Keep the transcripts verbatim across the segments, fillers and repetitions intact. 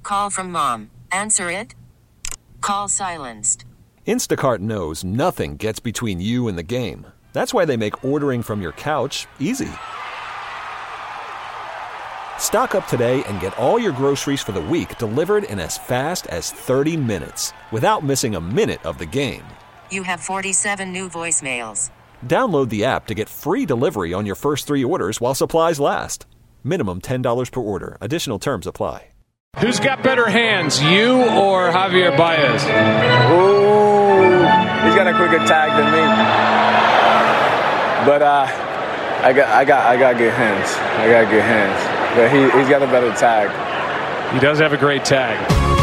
call from mom. Answer it. Call silenced. Instacart knows nothing gets between you and the game. That's why they make ordering from your couch easy. Stock up today and get all your groceries for the week delivered in as fast as thirty minutes without missing a minute of the game. You have forty-seven new voicemails. Download the app to get free delivery on your first three orders while supplies last. Minimum ten dollars per order. Additional terms apply. Who's got better hands, you or Javier Baez? Ooh, he's got a quicker tag than me. But uh, I got, I got, I got good hands. I got good hands. But he, he's got a better tag. He does have a great tag.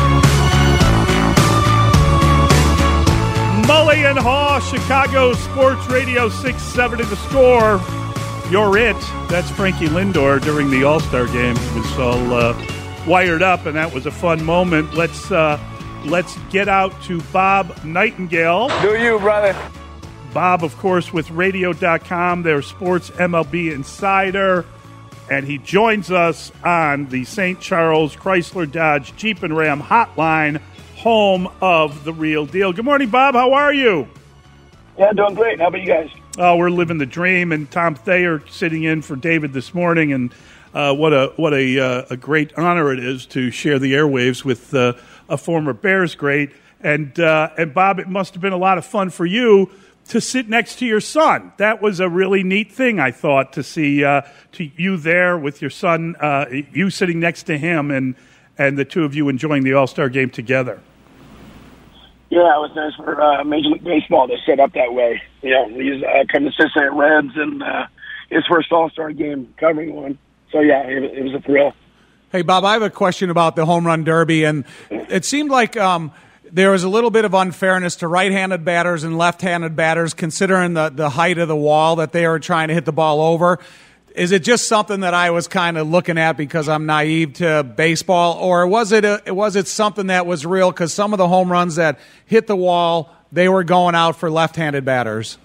Mully and Haw, Chicago Sports Radio six seventy The Score. You're it. That's Frankie Lindor during the All-Star game. He was all uh, wired up, and that was a fun moment. Let's uh, let's get out to Bob Nightingale. Do you, brother? Bob, of course, with radio dot com, their sports M L B insider, and he joins us on the Saint Charles Chrysler Dodge Jeep and Ram hotline, home of the real deal. Good morning, Bob. How are you? Yeah, doing great. How about you guys? Oh, we're living the dream, and Tom Thayer sitting in for David this morning, and uh, what a what a uh, a great honor it is to share the airwaves with uh, a former Bears great. And uh, and Bob, it must have been a lot of fun for you to sit next to your son. That was a really neat thing, I thought, to see uh, to you there with your son, uh, you sitting next to him, and and the two of you enjoying the All-Star game together. Yeah, it was nice for uh, Major League Baseball to set up that way. You know, he's uh, come to Cincinnati Reds, and uh, his first All-Star game covering one. So, yeah, it, it was a thrill. Hey, Bob, I have a question about the Home Run Derby, and it seemed like um, there was a little bit of unfairness to right-handed batters and left-handed batters, considering the, the height of the wall that they were trying to hit the ball over. Is it just something that I was kind of looking at because I'm naive to baseball, or was it a, was it something that was real? Because some of the home runs that hit the wall, they were going out for left-handed batters.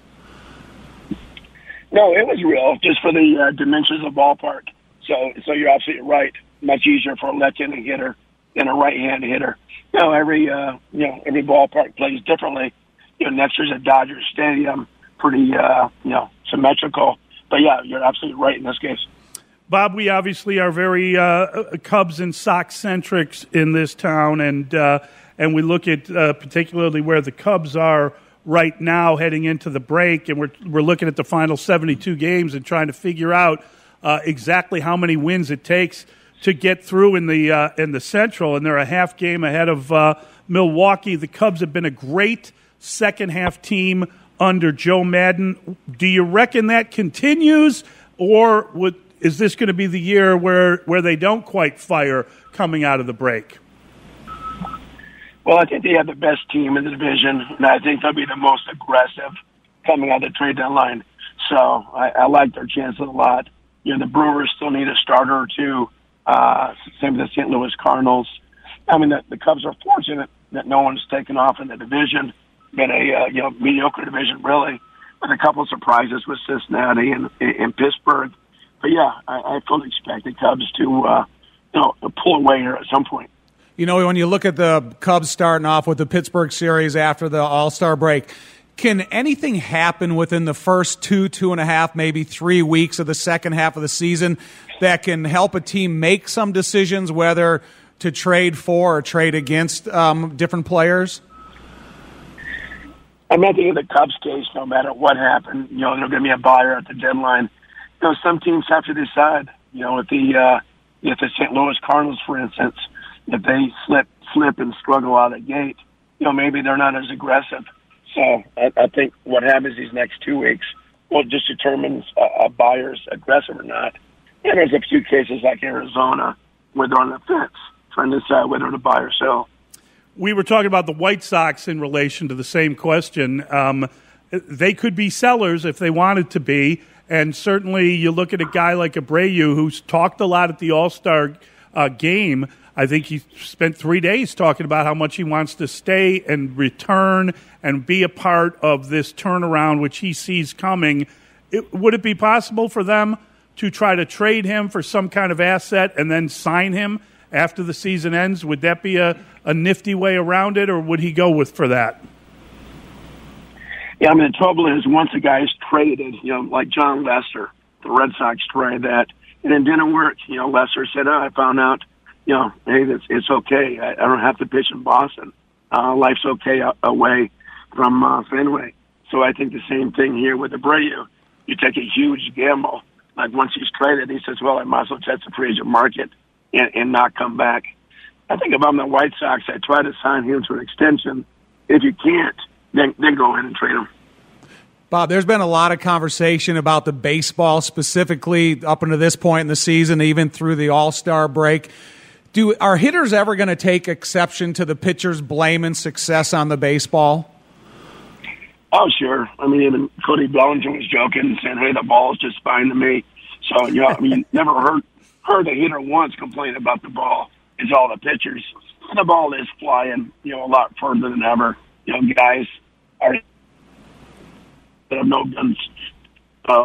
No, it was real, just for the uh, dimensions of the ballpark. So, so you're absolutely right. Much easier for a left-handed hitter than a right-handed hitter. You know, every uh, you know every ballpark plays differently. You know, next year's at Dodger Stadium, pretty uh, you know symmetrical. But, yeah, you're absolutely right in this case. Bob, we obviously are very uh, Cubs and Sox-centric in this town, and uh, and we look at uh, particularly where the Cubs are right now heading into the break, and we're we're looking at the final seventy-two games and trying to figure out uh, exactly how many wins it takes to get through in the uh, in the Central, and they're a half game ahead of uh, Milwaukee. The Cubs have been a great second-half team under Joe Madden. Do you reckon that continues, or would, is this going to be the year where, where they don't quite fire coming out of the break? Well, I think they have the best team in the division, and I think they'll be the most aggressive coming out of the trade deadline. So I, I like their chances a lot. You know, the Brewers still need a starter or two. Uh, same with the Saint Louis Cardinals. I mean, the, the Cubs are fortunate that no one's taken off in the division. Been a uh, you know mediocre division really, with a couple of surprises with Cincinnati and, and Pittsburgh. But yeah, I, I fully expect the Cubs to uh, you know pull away here at some point. You know, when you look at the Cubs starting off with the Pittsburgh series after the All-Star break, can anything happen within the first two, two and a half, maybe three weeks of the second half of the season that can help a team make some decisions whether to trade for or trade against um, different players? I mean, I think in the Cubs case, no matter what happened, you know, there's going to be a buyer at the deadline. You know, some teams have to decide. You know, if the uh, if the Saint Louis Cardinals, for instance, if they slip, slip and struggle out of the gate, you know, maybe they're not as aggressive. So I, I think what happens these next two weeks will just determine a, a buyer's aggressive or not. And there's a few cases like Arizona where they're on the fence, trying to decide whether to buy or sell. We were talking about the White Sox in relation to the same question. Um, they could be sellers if they wanted to be, and certainly you look at a guy like Abreu who's talked a lot at the All-Star uh, game. I think he spent three days talking about how much he wants to stay and return and be a part of this turnaround, which he sees coming. It, would it be possible for them to try to trade him for some kind of asset and then sign him after the season ends? Would that be a, a nifty way around it, or would he go with for that? Yeah, I mean, the trouble is once a guy's traded, you know, like John Lester, the Red Sox tried that, and it didn't work. You know, Lester said, oh, I found out, you know, hey, it's, it's okay. I, I don't have to pitch in Boston. Uh, life's okay a- away from uh, Fenway. So I think the same thing here with Abreu. You take a huge gamble. Like once he's traded, he says, well, I might as well test the free agent market and, and not come back. I think if I'm the White Sox, I try to sign him to an extension. If you can't, then, then go ahead and trade him. Bob, there's been a lot of conversation about the baseball specifically up until this point in the season, even through the All-Star break. Do are hitters ever going to take exception to the pitcher's blaming success on the baseball? Oh, sure. I mean, even Cody Bellinger was joking and saying, hey, the ball is just fine to me. So, you know, I mean, never heard heard a hitter once complain about the ball. It's all the pitchers. And the ball is flying, you know, a lot further than ever. You know, guys are that have no guns. Uh,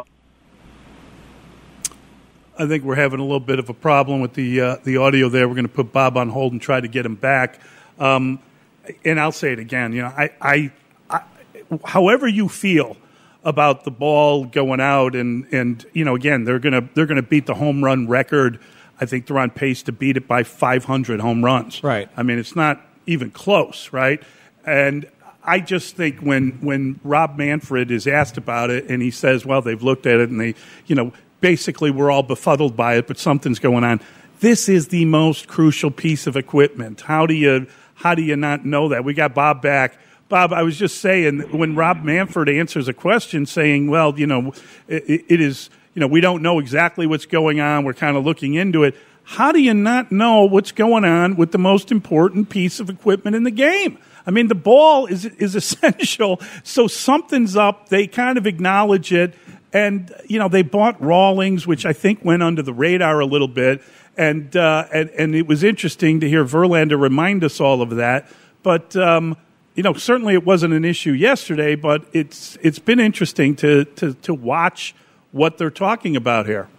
I think we're having a little bit of a problem with the uh, the audio there. We're going to put Bob on hold and try to get him back. Um, and I'll say it again. You know, I, I, I, however you feel about the ball going out, and, and you know, again, they're gonna they're gonna beat the home run record. I think they're on pace to beat it by five hundred home runs. Right. I mean, it's not even close, right? And I just think when when Rob Manfred is asked about it, and he says, "Well, they've looked at it, and they, you know." Basically, we're all befuddled by it, but something's going on. This is the most crucial piece of equipment. How do you how do you not know that? We got Bob back. Bob, I was just saying, when Rob Manfred answers a question saying, well, you know, it, it is, you know, we don't know exactly what's going on. We're kind of looking into it. How do you not know what's going on with the most important piece of equipment in the game? I mean, the ball is is essential. So something's up. They kind of acknowledge it. And, you know, they bought Rawlings, which I think went under the radar a little bit. And uh, and, and it was interesting to hear Verlander remind us all of that. But, um, you know, certainly it wasn't an issue yesterday, but it's it's been interesting to, to, to watch what they're talking about here.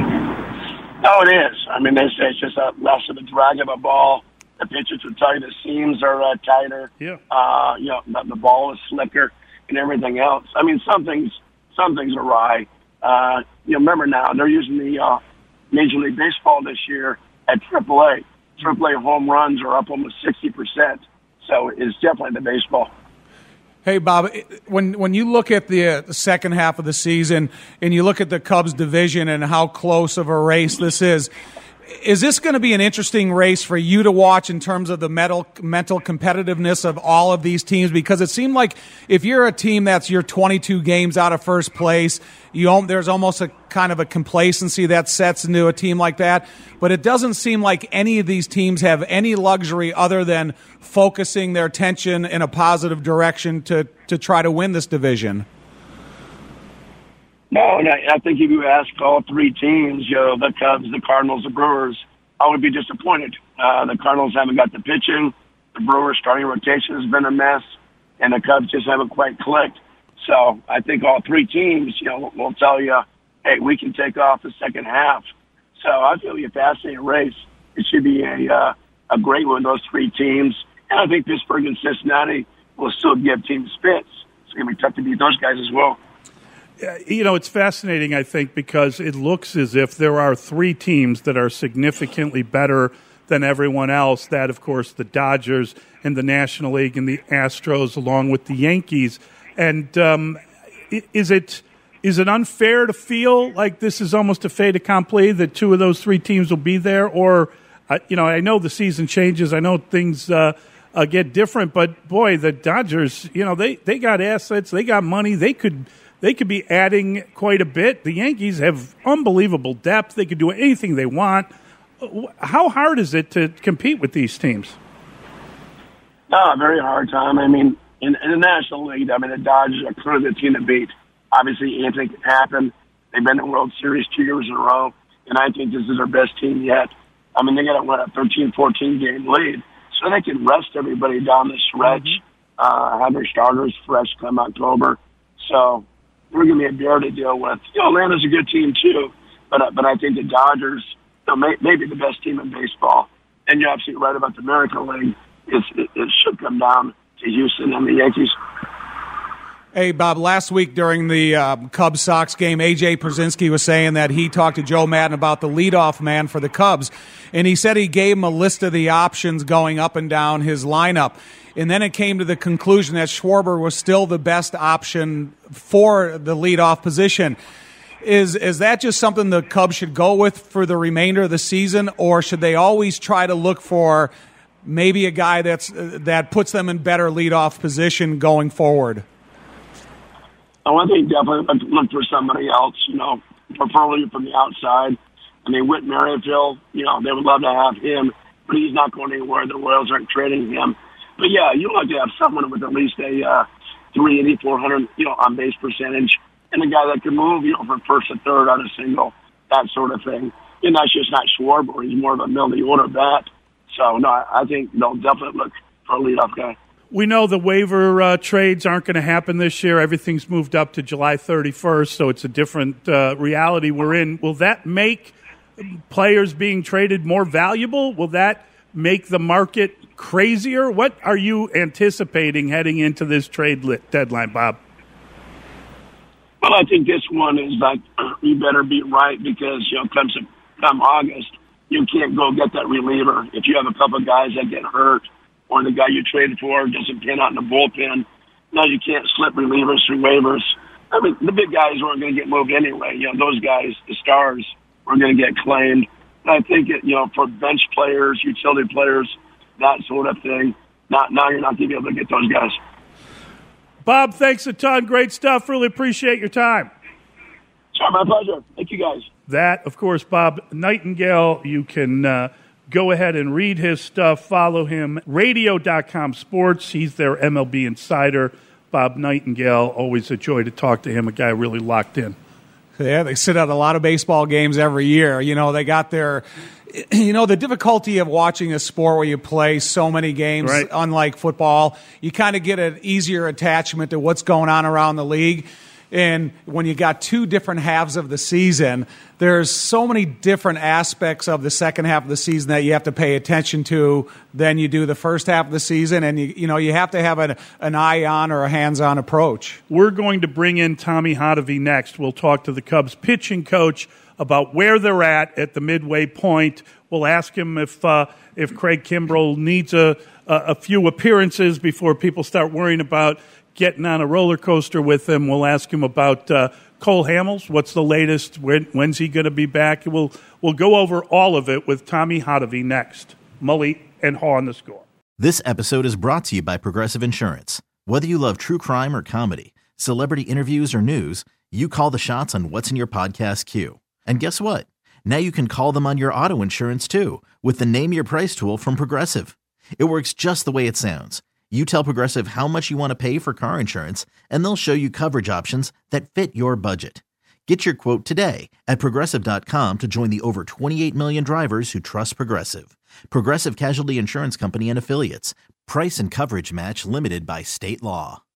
Oh, it is. I mean, they say it's just a less of a drag of a ball. The pitchers will tell you the seams are uh, tighter. Yeah. Uh, you know, the, the ball is slicker and everything else. I mean, something's Something's awry. Uh, you know, remember now, they're using the uh, Major League Baseball this year at triple A. triple A home runs are up almost sixty percent. So it's definitely the baseball. Hey, Bob, when when you look at the, uh, the second half of the season and you look at the Cubs division and how close of a race this is, is this going to be an interesting race for you to watch in terms of the mental, mental competitiveness of all of these teams? Because it seemed like if you're a team that's you're twenty-two games out of first place, you there's almost a kind of a complacency that sets into a team like that. But it doesn't seem like any of these teams have any luxury other than focusing their attention in a positive direction to, to try to win this division. No, and I, I think if you ask all three teams, you know, the Cubs, the Cardinals, the Brewers, I would be disappointed. Uh, the Cardinals haven't got the pitching. The Brewers' starting rotation has been a mess, and the Cubs just haven't quite clicked. So I think all three teams, you know, will tell you, hey, we can take off the second half. So I feel it'll be a fascinating race. It should be a uh, a great one, those three teams. And I think Pittsburgh and Cincinnati will still give teams fits. It's going to be tough to beat those guys as well. You know, it's fascinating, I think, because it looks as if there are three teams that are significantly better than everyone else. That, of course, the Dodgers and the National League and the Astros, along with the Yankees. And um, is it is it unfair to feel like this is almost a fait accompli, that two of those three teams will be there? Or, uh, you know, I know the season changes. I know things uh, uh, get different. But, boy, the Dodgers, you know, they, they got assets. They got money. They could – They could be adding quite a bit. The Yankees have unbelievable depth. They could do anything they want. How hard is it to compete with these teams? No, very hard time. I mean, in, in the National League, I mean, the Dodgers are clearly the team to beat. Obviously, anything can happen. They've been in the World Series two years in a row, and I think this is their best team yet. I mean, they got, what, a thirteen, fourteen game lead, so they can rest everybody down the stretch, mm-hmm. uh, have their starters fresh come October. So we're going to be a bear to deal with. You know, Atlanta's a good team too, but uh, but I think the Dodgers, you know, may, maybe the best team in baseball, And you're absolutely right about the American League. It's, it, it should come down to Houston and the Yankees. Hey, Bob, last week during the uh, Cubs-Sox game, A J Pierzynski was saying that he talked to Joe Maddon about the leadoff man for the Cubs, and he said he gave him a list of the options going up and down his lineup. And then it came to the conclusion that Schwarber was still the best option for the leadoff position. Is is that just something the Cubs should go with for the remainder of the season, or should they always try to look for maybe a guy that's uh, that puts them in better leadoff position going forward? Oh, I think definitely look for somebody else, you know, preferably from the outside. I mean, Whit Merrifield, you know, they would love to have him, but he's not going anywhere. The Royals aren't trading him. But, yeah, you like to have someone with at least a uh, three eighty, four hundred, you know, on base percentage, and a guy that can move, you know, from first to third on a single, that sort of thing. And that's just not Schwarber. He's more of a middle-of-the-order bat. So, no, I think they'll definitely look for a leadoff guy. We know the waiver uh, trades aren't going to happen this year. Everything's moved up to July thirty-first, so it's a different uh, reality we're in. Will that make players being traded more valuable? Will that make the market crazier? What are you anticipating heading into this trade deadline, Bob? Well, I think this one is like, you better be right because, you know, comes come August, you can't go get that reliever. If you have a couple of guys that get hurt, or the guy you traded for doesn't pan out in the bullpen, no, you can't slip relievers through waivers. I mean, the big guys weren't going to get moved anyway. You know, those guys, the stars, were going to get claimed. And I think, it, you know, for bench players, utility players, that sort of thing, not, now you're not going to be able to get those guys. Bob, thanks a ton. Great stuff. Really appreciate your time. Sure, my pleasure. Thank you, guys. That, of course, Bob Nightingale. You can uh, go ahead and read his stuff. Follow him, radio dot com sports. He's their M L B insider. Bob Nightingale, always a joy to talk to him, a guy really locked in. Yeah, they sit at a lot of baseball games every year. You know, they got their, you know, the difficulty of watching a sport where you play so many games, right. Unlike football, you kind of get an easier attachment to what's going on around the league. And when you got two different halves of the season, there's so many different aspects of the second half of the season that you have to pay attention to than you do the first half of the season. And, you, you know, you have to have an, an eye-on or a hands-on approach. We're going to bring in Tommy Hotovy next. We'll talk to the Cubs pitching coach about where they're at at the midway point. We'll ask him if uh, if Craig Kimbrell needs a, a, a few appearances before people start worrying about getting on a roller coaster with him. We'll ask him about uh, Cole Hamels. What's the latest? When, when's he going to be back? We'll we'll go over all of it with Tommy Hotovy next. Mully and Haw on the Score. This episode is brought to you by Progressive Insurance. Whether you love true crime or comedy, celebrity interviews or news, you call the shots on what's in your podcast queue. And guess what? Now you can call them on your auto insurance too with the Name Your Price tool from Progressive. It works just the way it sounds. You tell Progressive how much you want to pay for car insurance, and they'll show you coverage options that fit your budget. Get your quote today at Progressive dot com to join the over twenty-eight million drivers who trust Progressive. Progressive Casualty Insurance Company and Affiliates. Price and coverage match limited by state law.